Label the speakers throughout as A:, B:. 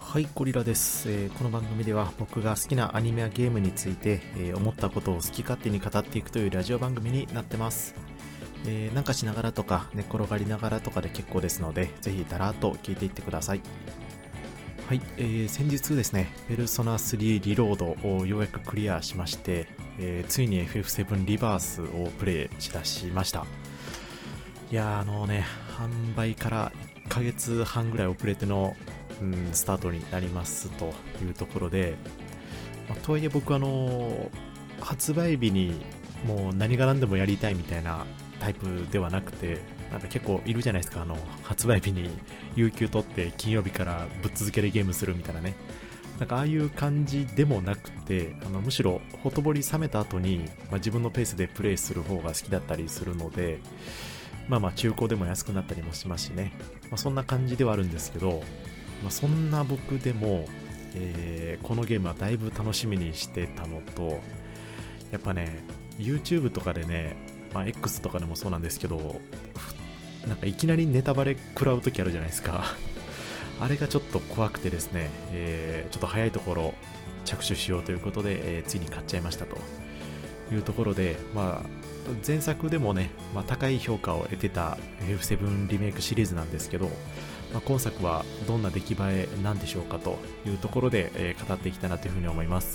A: はい、ゴリラです。この番組では僕が好きなアニメやゲームについて、思ったことを好き勝手に語っていくというラジオ番組になってます。なんかしながらとか寝っ転がりながらとかで結構ですので、ぜひだらーっと聞いていってください。はい、先日ですね、ペルソナ3リロードをようやくクリアしまして、ついに FF7 リバースをプレイしだしました。いや販売から1ヶ月半ぐらい遅れてのスタートになりますというところで、とはいえ僕発売日にもう何が何でもやりたいみたいなタイプではなくて、なんか結構いるじゃないですか、発売日に有給取って金曜日からぶっ続けでゲームするみたいなね。なんかああいう感じでもなくて、むしろほとぼり冷めた後に、自分のペースでプレイする方が好きだったりするので、中古でも安くなったりもしますしね、そんな感じではあるんですけど、そんな僕でも、このゲームはだいぶ楽しみにしてたのと、やっぱね YouTube とかでね、X とかでもそうなんですけど、なんかいきなりネタバレ食らう時あるじゃないですかあれがちょっと怖くてですね、ちょっと早いところ着手しようということで、ついに買っちゃいましたというところで、前作でもね、高い評価を得てた F7 リメイクシリーズなんですけど、今作はどんな出来栄えなんでしょうかというところで、語っていきたいなというふうに思います。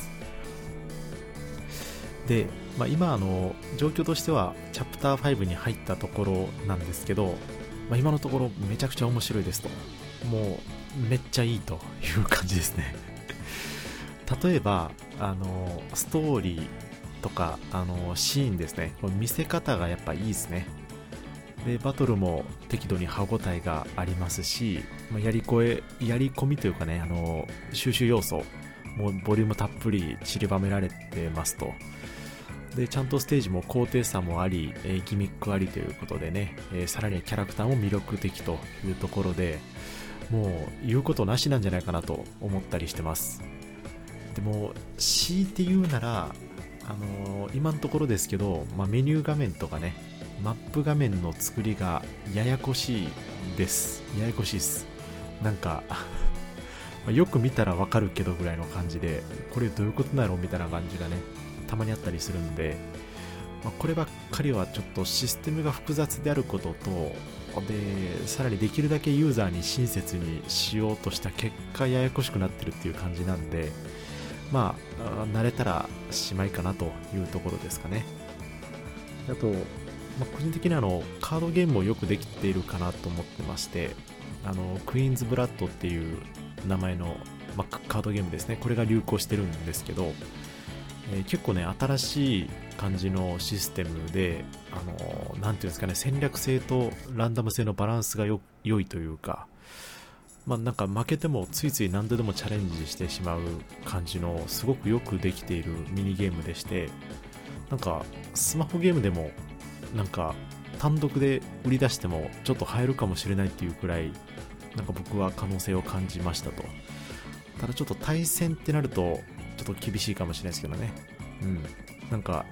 A: で、今状況としてはチャプター5に入ったところなんですけど、今のところめちゃくちゃ面白いですと、もうめっちゃいいという感じですね例えばストーリーとかシーンですね、見せ方がやっぱいいですね。でバトルも適度に歯ごたえがありますし、やり込みというかね、収集要素もボリュームたっぷり散りばめられてますと。でちゃんとステージも高低差もあり、ギミックありということでね、さらにキャラクターも魅力的というところで、もう言うことなしなんじゃないかなと思ったりしてます。でも強いて言うなら、今のところですけど、メニュー画面とかね、マップ画面の作りがややこしいです。ややこしいです。なんかよく見たらわかるけどぐらいの感じで、これどういうことだろうみたいな感じがね、たまにあったりするんで、こればっかりはちょっとシステムが複雑であることと、でさらにできるだけユーザーに親切にしようとした結果ややこしくなってるっていう感じなんで、慣れたらしまいかなというところですかね。あと、個人的にカードゲームもよくできているかなと思ってまして、クイーンズブラッドっていう名前の、カードゲームですね、これが流行してるんですけど、結構ね新しい感じのシステムで、なんていうんですかね、戦略性とランダム性のバランスが良いというか、なんか負けてもついつい何度でもチャレンジしてしまう感じのすごくよくできているミニゲームでして、なんかスマホゲームでもなんか単独で売り出してもちょっと入るかもしれないっていうくらい、なんか僕は可能性を感じましたと。ただちょっと対戦ってなるとちょっと厳しいかもしれないですけどね。なんか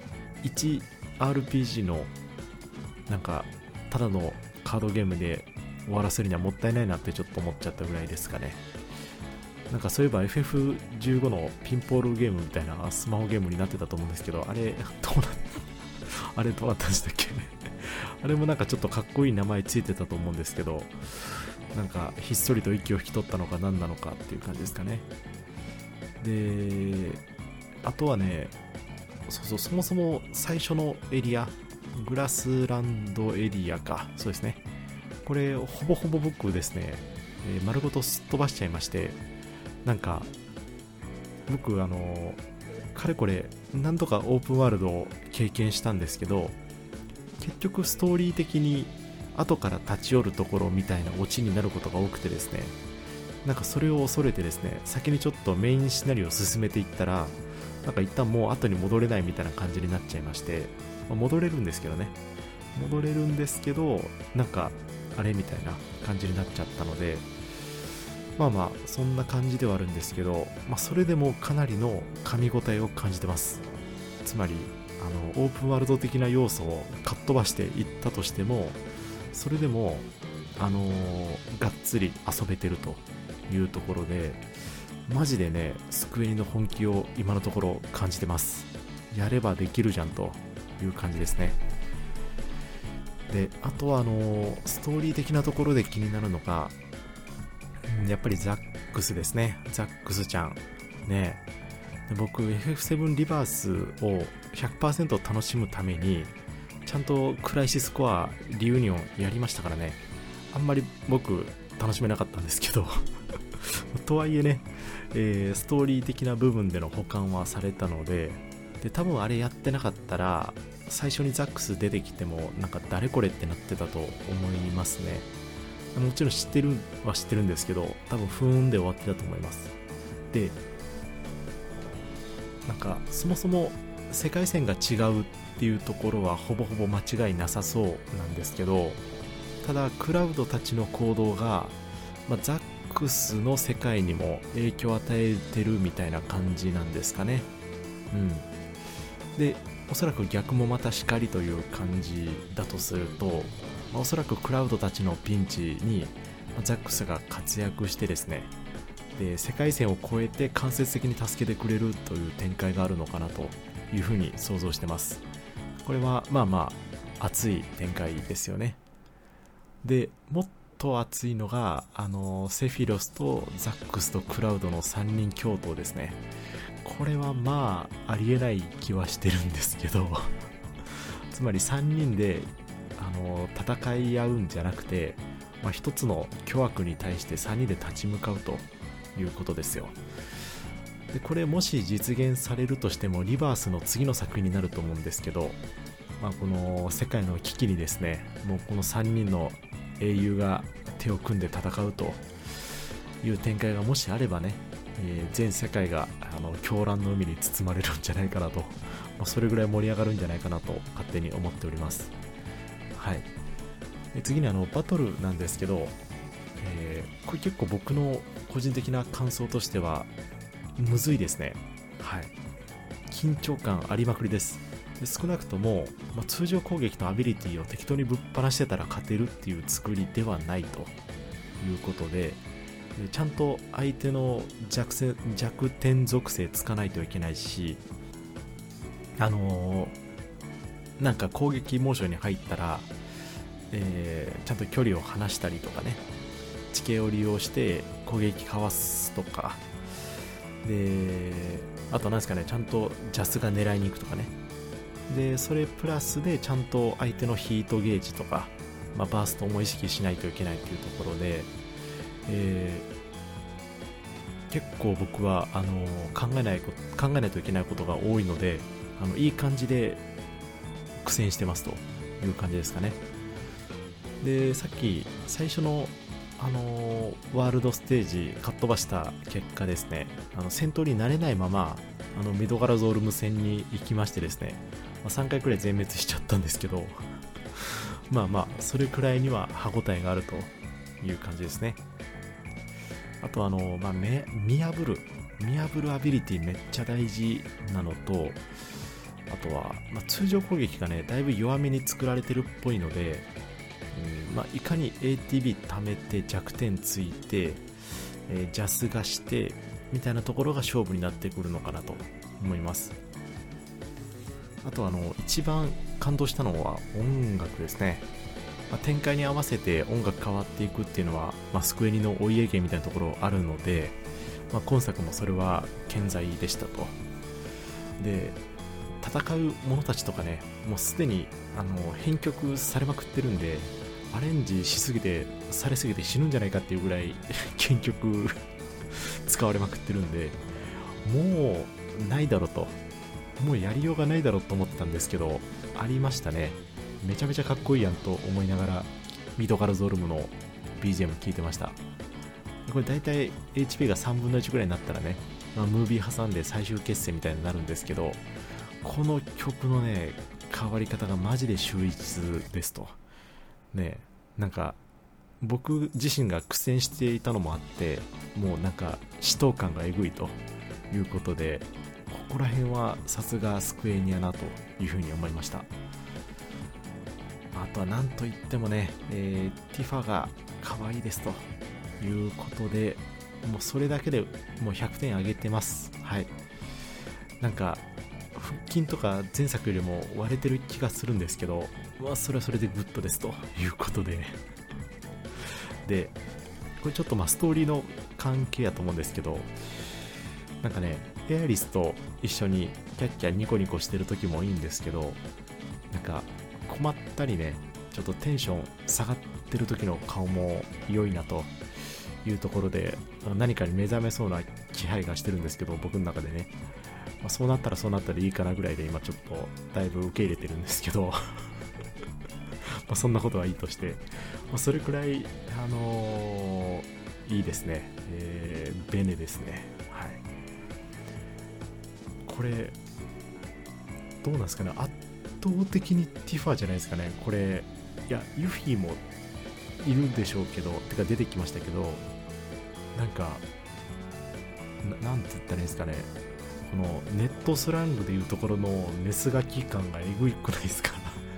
A: 1RPG のなんかただのカードゲームで終わらせるにはもったいないなってちょっと思っちゃったぐらいですかね。なんかそういえば FF15 のピンポールゲームみたいなスマホゲームになってたと思うんですけど、あれどうなったんでしたっけあれもなんかちょっとかっこいい名前ついてたと思うんですけど、なんかひっそりと息を引き取ったのか何なのかっていう感じですかね。であとはね、そもそも最初のエリア、グラスランドエリアか、そうですね、これほぼほぼ僕ですね、丸ごとすっ飛ばしちゃいまして、なんか僕かれこれ何度かオープンワールドを経験したんですけど、結局ストーリー的に後から立ち寄るところみたいなオチになることが多くてですね、なんかそれを恐れてですね、先にちょっとメインシナリオを進めていったら、なんか一旦もう後に戻れないみたいな感じになっちゃいまして、戻れるんですけどね、なんかあれみたいな感じになっちゃったので、そんな感じではあるんですけど、それでもかなりの噛み応えを感じてます。つまりオープンワールド的な要素をかっ飛ばしていったとしても、それでもがっつり遊べてるというところで、マジでねスクエニの本気を今のところ感じてます。やればできるじゃんという感じですね。で、あとはストーリー的なところで気になるのが、やっぱりザックスですね。ザックスちゃんね。で、僕 FF7 リバースを 100% 楽しむためにちゃんとクライシスコアリユニオンやりましたからね。あんまり僕楽しめなかったんですけどとはいえね、ストーリー的な部分での補完はされたので、多分あれやってなかったら最初にザックス出てきてもなんか誰これってなってたと思いますね。もちろん知ってるは知ってるんですけど、多分不運で終わってたと思います。で、なんかそもそも世界線が違うっていうところはほぼほぼ間違いなさそうなんですけど、ただクラウドたちの行動が、ザックスの世界にも影響を与えてるみたいな感じなんですかね。で、おそらく逆もまたしかりという感じだとすると、おそらくクラウドたちのピンチにザックスが活躍してですね、で世界線を越えて間接的に助けてくれるという展開があるのかなというふうに想像してます。これは熱い展開ですよね。で、もっと熱いのがセフィロスとザックスとクラウドの3人共闘ですね。これはありえない気はしてるんですけどつまり3人で戦い合うんじゃなくて、一つの巨悪に対して3人で立ち向かうということですよ。で、これもし実現されるとしてもリバースの次の作品になると思うんですけど、この世界の危機にですね、もうこの3人の英雄が手を組んで戦うという展開がもしあればね、全世界が狂乱の海に包まれるんじゃないかなと、それぐらい盛り上がるんじゃないかなと勝手に思っております。はい。で、次にバトルなんですけど、これ結構僕の個人的な感想としてはむずいですね。はい。緊張感ありまくりです。で、少なくとも、通常攻撃とアビリティを適当にぶっ放してたら勝てるっていう作りではないということで、ちゃんと相手の弱点属性つかないといけないし、なんか攻撃モーションに入ったら、ちゃんと距離を離したりとかね、地形を利用して攻撃かわすとかで、あとなんですかね、ちゃんとジャスが狙いに行くとかね。で、それプラスでちゃんと相手のヒートゲージとか、バーストも意識しないといけないというところで、結構僕は考えないといけないことが多いので、いい感じで苦戦してますという感じですかね。で、さっき最初のワールドステージかっ飛ばした結果ですね、戦闘に慣れないままメドガラゾール無線に行きましてですね、3回くらい全滅しちゃったんですけどそれくらいには歯応えがあるという感じですね。あと見破るアビリティめっちゃ大事なのと、あとは、通常攻撃がねだいぶ弱めに作られてるっぽいので、いかに ATB 貯めて弱点ついて、ジャスがしてみたいなところが勝負になってくるのかなと思います。あと一番感動したのは音楽ですね。展開に合わせて音楽変わっていくっていうのは、スクエニのお家芸みたいなところあるので、今作もそれは健在でしたと。で、戦う者たちとかね、もうすでに編曲されまくってるんで、アレンジされすぎて死ぬんじゃないかっていうぐらい原曲使われまくってるんで、もうないだろうと、もうやりようがないだろうと思ってたんですけど、ありましたね。めちゃめちゃかっこいいやんと思いながらミドガルゾルムの BGM 聴いてました。これだいたい HP が3分の1ぐらいになったらね、ムービー挟んで最終決戦みたいになるんですけど、この曲のね変わり方がマジで秀逸ですとね。なんか僕自身が苦戦していたのもあって、もうなんか死闘感がえぐいということで、ここら辺はさすがスクエニアなというふうに思いました。あとはなんといってもね、ティファが可愛いですということで、 もうそれだけでもう100点上げてます。はい。なんか腹筋とか前作よりも割れてる気がするんですけど、それはそれでグッドですということでで、これちょっとストーリーの関係やと思うんですけど、なんかね、エアリスと一緒にキャッキャニコニコしてる時もいいんですけど、なんか困ったりね、ちょっとテンション下がってる時の顔も良いなというところで、何かに目覚めそうな気配がしてるんですけど、僕の中でね、そうなったらそうなったらいいかなぐらいで今ちょっとだいぶ受け入れてるんですけどそんなことはいいとして、それくらいいいですね、ベネですね。はい。これどうなんですかね、圧倒的にティファじゃないですかね。これいやユフィもいるでしょうけど、てか出てきましたけど、なんかなんて言ったらいいんですかね、このネットスラングでいうところのメスガキ感がえぐいくないですか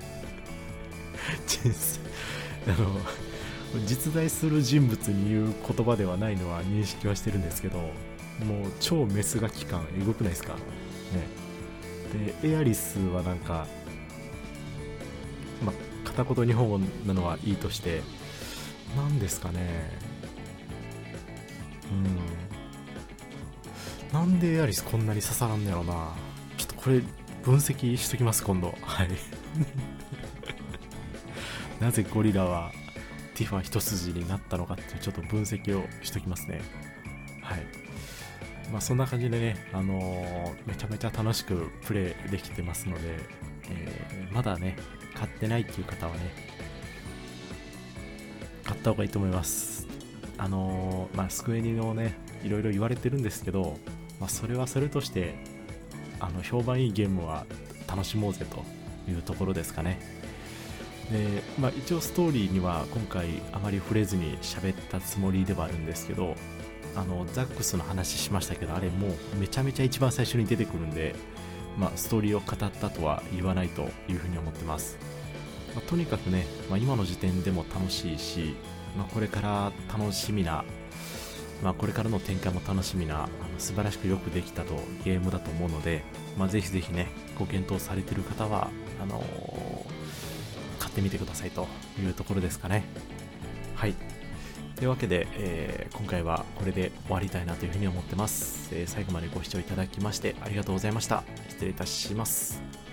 A: 実在する人物に言う言葉ではないのは認識はしてるんですけど、もう超メスガキ感えぐくないですかね。でエアリスはなんか、片言日本語なのはいいとして、なんですかね、なんでエアリスこんなに刺さらんのやろな。ちょっとこれ分析しときます今度。はいなぜゴリラはティファ一筋になったのかっていうちょっと分析をしときますね。はい。そんな感じでね、めちゃめちゃ楽しくプレイできてますので、まだね買ってないっていう方はね、買った方がいいと思います。スクエニのね、いろいろ言われてるんですけど、それはそれとして評判いいゲームは楽しもうぜというところですかね。で、一応ストーリーには今回あまり触れずに喋ったつもりではあるんですけど、ザックスの話しましたけど、あれもうめちゃめちゃ一番最初に出てくるんで、ストーリーを語ったとは言わないというふうに思ってます。とにかくね、今の時点でも楽しいし、これから楽しみな、これからの展開も楽しみな、素晴らしくよくできたゲームだと思うので、ぜひぜひね、ご検討されている方は買ってみてくださいというところですかね。はい。というわけで、今回はこれで終わりたいなというふうに思ってます。最後までご視聴いただきましてありがとうございました。失礼いたします。